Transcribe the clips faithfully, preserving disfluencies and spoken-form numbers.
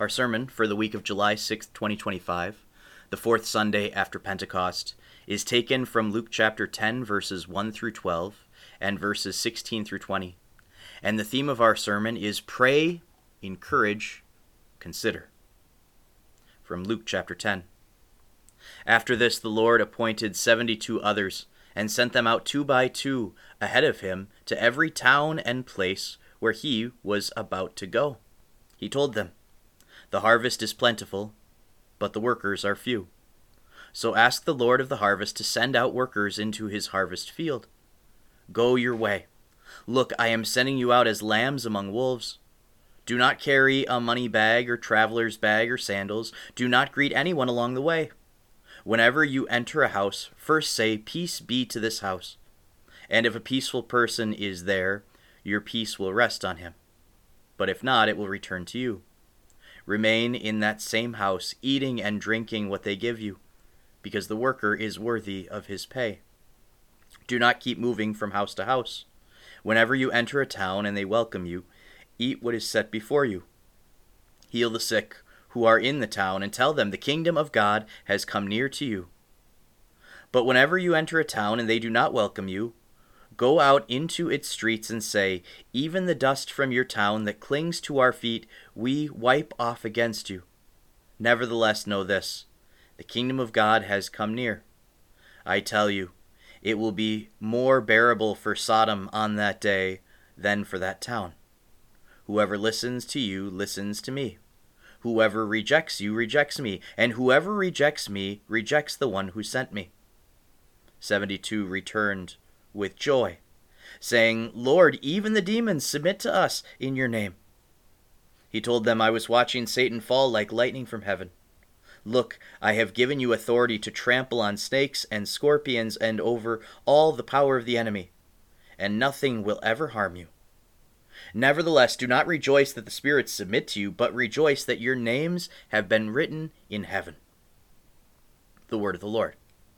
Our sermon for the week of July sixth, twenty twenty-five, the fourth Sunday after Pentecost, is taken from Luke chapter ten, verses one through twelve, and verses sixteen through twenty. And the theme of our sermon is Pray, Encourage, Consider. From Luke chapter ten. After this, the Lord appointed seventy-two others, and sent them out two by two ahead of him to every town and place where he was about to go. He told them, "The harvest is plentiful, but the workers are few. So ask the Lord of the harvest to send out workers into his harvest field. Go your way. Look, I am sending you out as lambs among wolves. Do not carry a money bag or traveler's bag or sandals. Do not greet anyone along the way. Whenever you enter a house, first say, 'Peace be to this house.' And if a peaceful person is there, your peace will rest on him. But if not, it will return to you. Remain in that same house, eating and drinking what they give you, because the worker is worthy of his pay. Do not keep moving from house to house. Whenever you enter a town and they welcome you, eat what is set before you. Heal the sick who are in the town, and tell them the kingdom of God has come near to you. But whenever you enter a town and they do not welcome you, go out into its streets and say, 'Even the dust from your town that clings to our feet, we wipe off against you.' Nevertheless, know this, the kingdom of God has come near. I tell you, it will be more bearable for Sodom on that day than for that town. Whoever listens to you listens to me. Whoever rejects you rejects me, and whoever rejects me rejects the one who sent me." Seventy-two returned with joy, saying, "Lord, even the demons submit to us in your name." He told them, "I was watching Satan fall like lightning from heaven. Look, I have given you authority to trample on snakes and scorpions and over all the power of the enemy, and nothing will ever harm you. Nevertheless, do not rejoice that the spirits submit to you, but rejoice that your names have been written in heaven." The word of the Lord.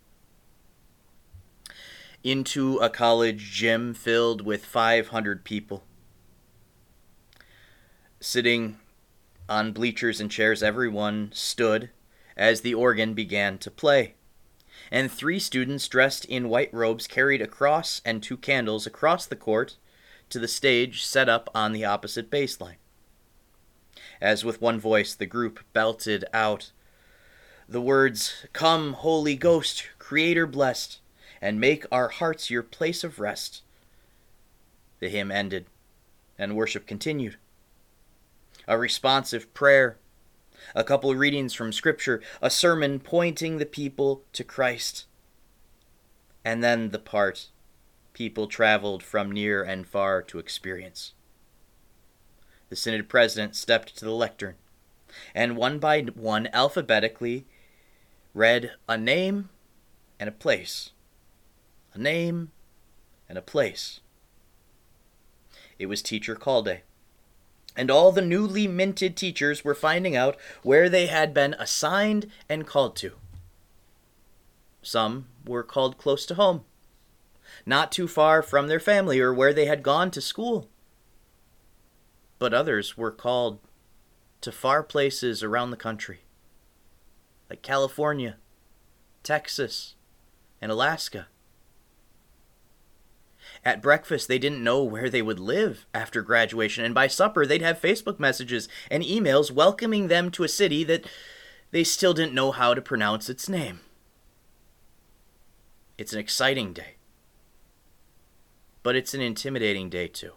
Into a college gym filled with five hundred people. Sitting on bleachers and chairs, everyone stood as the organ began to play, and three students dressed in white robes carried a cross and two candles across the court to the stage set up on the opposite baseline. As with one voice the group belted out the words, "Come, Holy Ghost, Creator blessed, and make our hearts your place of rest." The hymn ended, and worship continued. A responsive prayer, a couple of readings from Scripture, a sermon pointing the people to Christ. And then the part people traveled from near and far to experience. The Synod President stepped to the lectern, and one by one, alphabetically, read a name and a place. A name and a place. It was Teacher Call Day, and all the newly minted teachers were finding out where they had been assigned and called to. Some were called close to home, not too far from their family or where they had gone to school. But others were called to far places around the country, like California, Texas, and Alaska. At breakfast, they didn't know where they would live after graduation, and by supper, they'd have Facebook messages and emails welcoming them to a city that they still didn't know how to pronounce its name. It's an exciting day, but it's an intimidating day too.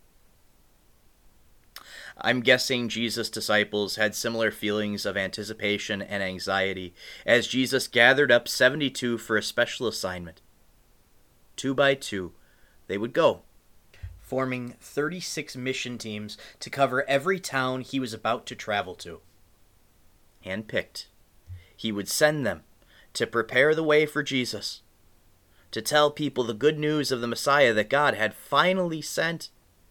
I'm guessing Jesus' disciples had similar feelings of anticipation and anxiety as Jesus gathered up seventy-two for a special assignment. Two by two, they would go, forming thirty-six mission teams to cover every town he was about to travel to. Handpicked, he would send them to prepare the way for Jesus, to tell people the good news of the Messiah that God had finally sent.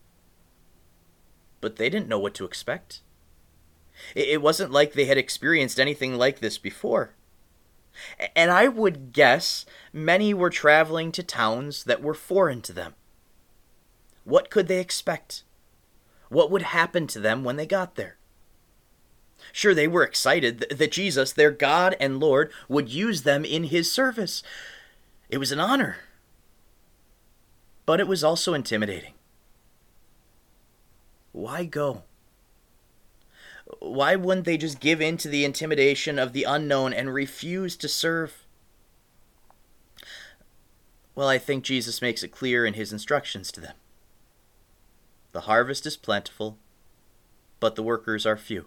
But they didn't know what to expect. It wasn't like they had experienced anything like this before. And I would guess many were traveling to towns that were foreign to them. What could they expect? What would happen to them when they got there? Sure, they were excited that Jesus, their God and Lord, would use them in his service. It was an honor. But it was also intimidating. Why go? Why wouldn't they just give in to the intimidation of the unknown and refuse to serve? Well, I think Jesus makes it clear in his instructions to them. The harvest is plentiful, but the workers are few.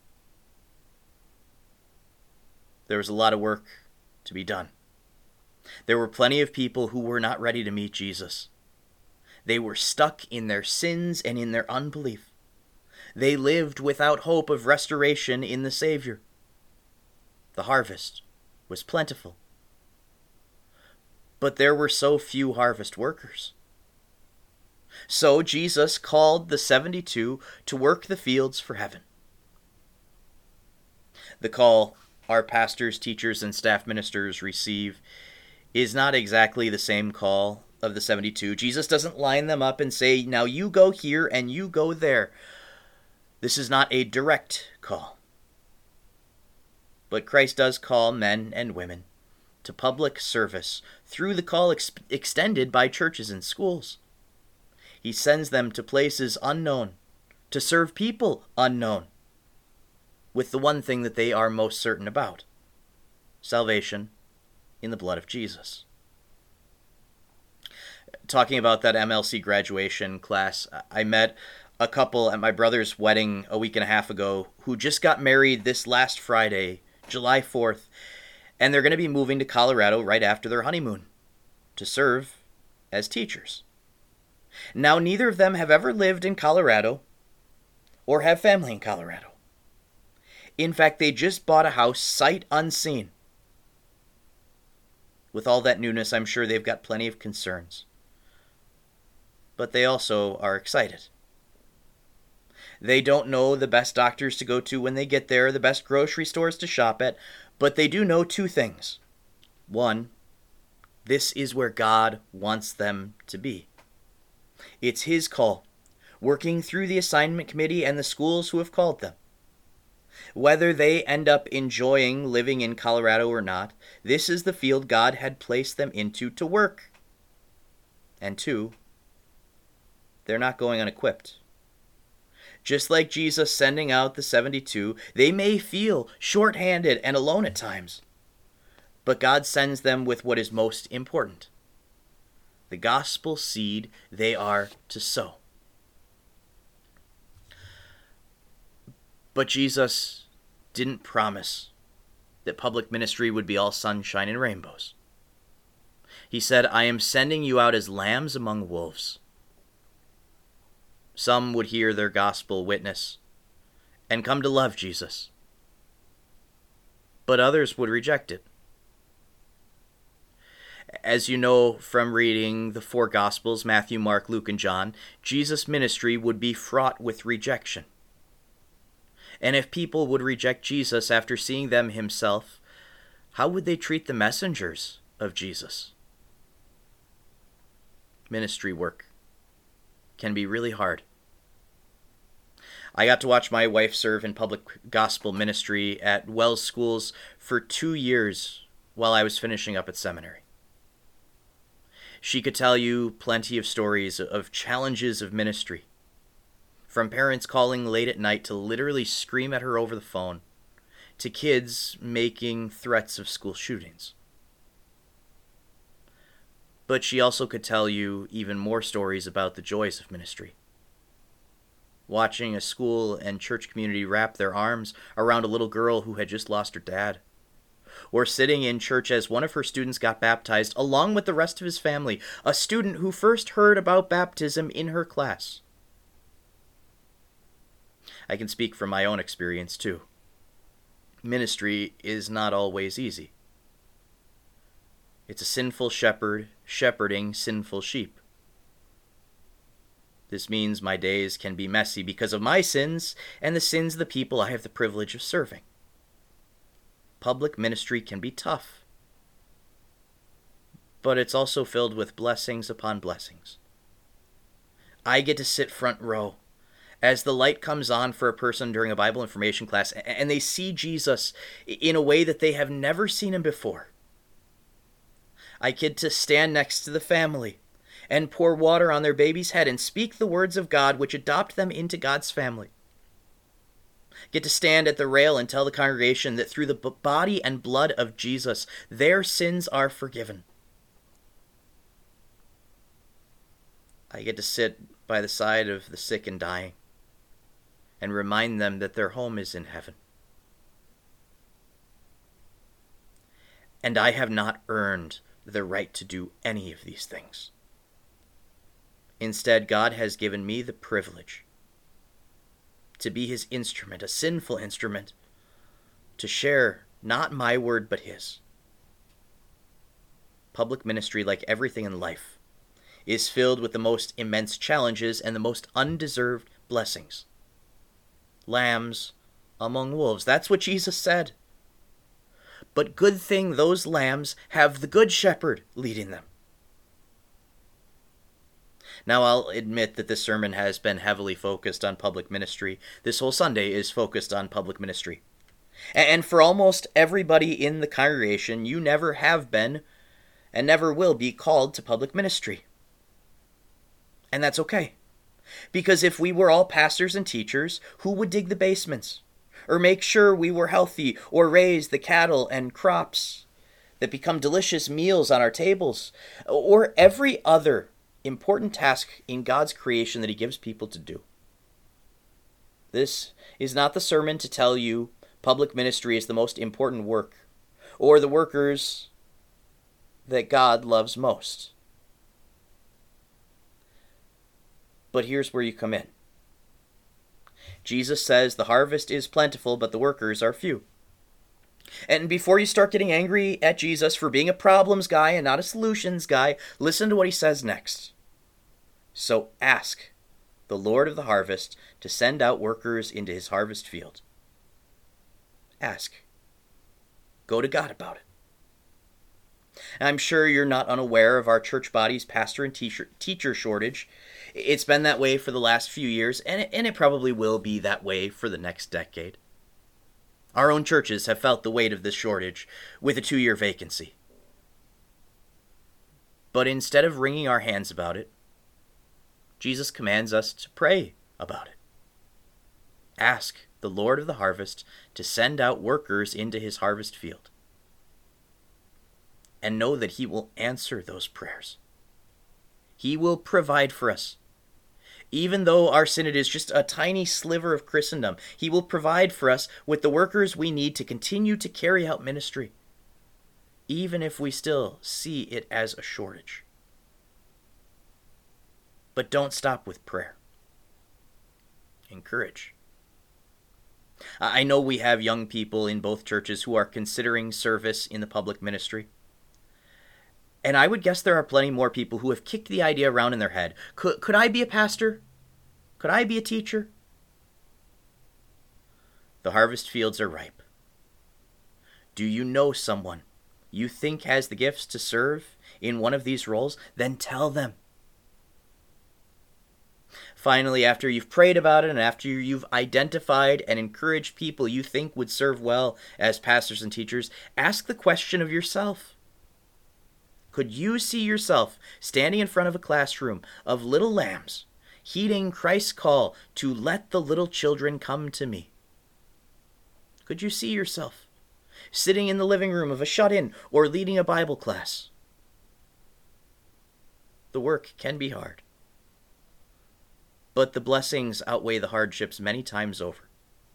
There was a lot of work to be done. There were plenty of people who were not ready to meet Jesus. They were stuck in their sins and in their unbelief. They lived without hope of restoration in the Savior. The harvest was plentiful, but there were so few harvest workers. So Jesus called the seventy-two to work the fields for heaven. The call our pastors, teachers, and staff ministers receive is not exactly the same call of the seventy-two. Jesus doesn't line them up and say, now you go here and you go there. This is not a direct call. But Christ does call men and women to public service through the call ex- extended by churches and schools. He sends them to places unknown, to serve people unknown, with the one thing that they are most certain about: salvation in the blood of Jesus. Talking about that M L C graduation class, I met a couple at my brother's wedding a week and a half ago who just got married this last Friday, July fourth, and they're going to be moving to Colorado right after their honeymoon to serve as teachers. Now, neither of them have ever lived in Colorado or have family in Colorado. In fact, they just bought a house sight unseen. With all that newness, I'm sure they've got plenty of concerns. But they also are excited. They don't know the best doctors to go to when they get there, the best grocery stores to shop at, but they do know two things. One, this is where God wants them to be. It's his call, working through the assignment committee and the schools who have called them. Whether they end up enjoying living in Colorado or not, this is the field God had placed them into to work. And two, they're not going unequipped. Just like Jesus sending out the seventy-two, they may feel short-handed and alone at times. But God sends them with what is most important: the gospel seed they are to sow. But Jesus didn't promise that public ministry would be all sunshine and rainbows. He said, I am sending you out as lambs among wolves. Some would hear their gospel witness and come to love Jesus, but others would reject it. As you know from reading the four Gospels, Matthew, Mark, Luke, and John, Jesus' ministry would be fraught with rejection. And if people would reject Jesus after seeing them himself, how would they treat the messengers of Jesus? Ministry work can be really hard. I got to watch my wife serve in public gospel ministry at Wells Schools for two years while I was finishing up at seminary. She could tell you plenty of stories of challenges of ministry, from parents calling late at night to literally scream at her over the phone, to kids making threats of school shootings. But she also could tell you even more stories about the joys of ministry. Watching a school and church community wrap their arms around a little girl who had just lost her dad, or sitting in church as one of her students got baptized along with the rest of his family, a student who first heard about baptism in her class. I can speak from my own experience too. Ministry is not always easy. It's a sinful shepherd shepherding sinful sheep. This means my days can be messy because of my sins and the sins of the people I have the privilege of serving. Public ministry can be tough, but it's also filled with blessings upon blessings. I get to sit front row As the light comes on for a person during a Bible information class and they see Jesus in a way that they have never seen him before, I get to stand next to the family and pour water on their baby's head and speak the words of God which adopt them into God's family. Get to stand at the rail and tell the congregation that through the body and blood of Jesus, their sins are forgiven. I get to sit by the side of the sick and dying and remind them that their home is in heaven. And I have not earned the right to do any of these things. Instead, God has given me the privilege to be his instrument, a sinful instrument, to share not my word but his. Public ministry, like everything in life, is filled with the most immense challenges and the most undeserved blessings. Lambs among wolves. That's what Jesus said. But good thing those lambs have the good shepherd leading them. Now, I'll admit that this sermon has been heavily focused on public ministry. This whole Sunday is focused on public ministry. And for almost everybody in the congregation, you never have been and never will be called to public ministry. And that's okay. Because if we were all pastors and teachers, who would dig the basements? Or make sure we were healthy? Or raise the cattle and crops that become delicious meals on our tables? Or every other important task in God's creation that he gives people to do? This is not the sermon to tell you public ministry is the most important work, or the workers that God loves most. But here's where you come in. Jesus says the harvest is plentiful, but the workers are few. And before you start getting angry at Jesus for being a problems guy and not a solutions guy, listen to what he says next. So ask the Lord of the harvest to send out workers into his harvest field. Ask. Go to God about it. I'm sure you're not unaware of our church body's pastor and teacher, teacher shortage. It's been that way for the last few years, and it, and it probably will be that way for the next decade. Our own churches have felt the weight of this shortage with a two-year vacancy. But instead of wringing our hands about it, Jesus commands us to pray about it. Ask the Lord of the harvest to send out workers into his harvest field. And know that he will answer those prayers. He will provide for us. Even though our synod is just a tiny sliver of Christendom, he will provide for us with the workers we need to continue to carry out ministry, even if we still see it as a shortage. But don't stop with prayer. Encourage. I know we have young people in both churches who are considering service in the public ministry. And I would guess there are plenty more people who have kicked the idea around in their head. Could, could I be a pastor? Could I be a teacher? The harvest fields are ripe. Do you know someone you think has the gifts to serve in one of these roles? Then tell them. Finally, after you've prayed about it and after you've identified and encouraged people you think would serve well as pastors and teachers, ask the question of yourself. Could you see yourself standing in front of a classroom of little lambs, heeding Christ's call to let the little children come to me? Could you see yourself sitting in the living room of a shut-in or leading a Bible class? The work can be hard, but the blessings outweigh the hardships many times over.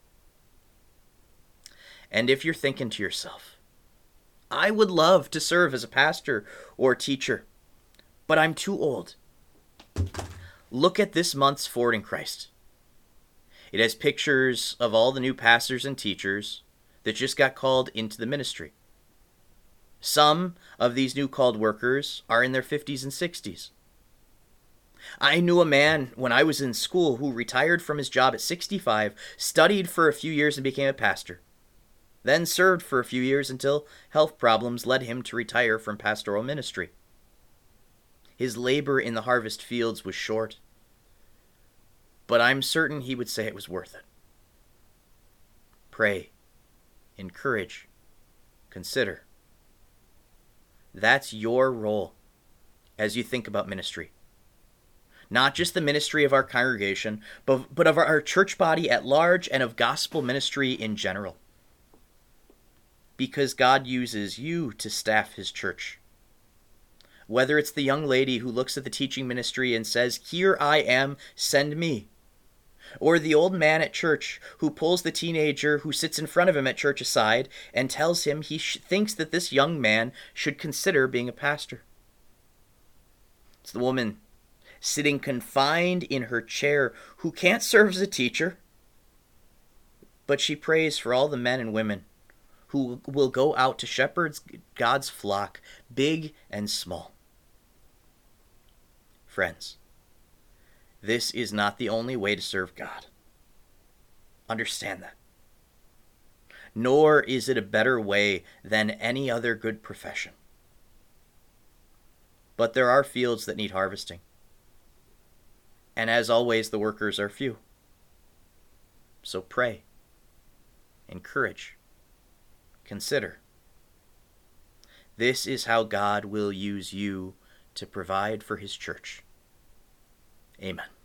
And if you're thinking to yourself, I would love to serve as a pastor or teacher, but I'm too old. Look at this month's Forward in Christ. It has pictures of all the new pastors and teachers that just got called into the ministry. Some of these new called workers are in their fifties and sixties. I knew a man when I was in school who retired from his job at sixty-five, studied for a few years and became a pastor. Then served for a few years until health problems led him to retire from pastoral ministry. His labor in the harvest fields was short, but I'm certain he would say it was worth it. Pray, encourage, consider. That's your role as you think about ministry. Not just the ministry of our congregation, but, but of our church body at large and of gospel ministry in general. Because God uses you to staff his church. Whether it's the young lady who looks at the teaching ministry and says, "Here I am, send me." Or the old man at church who pulls the teenager who sits in front of him at church aside and tells him he sh- thinks that this young man should consider being a pastor. It's the woman sitting confined in her chair who can't serve as a teacher, but she prays for all the men and women who will go out to shepherd God's flock, big and small. Friends, this is not the only way to serve God. Understand that. Nor is it a better way than any other good profession. But there are fields that need harvesting. And as always, the workers are few. So pray, encourage, consider. This is how God will use you to provide for his church. Amen.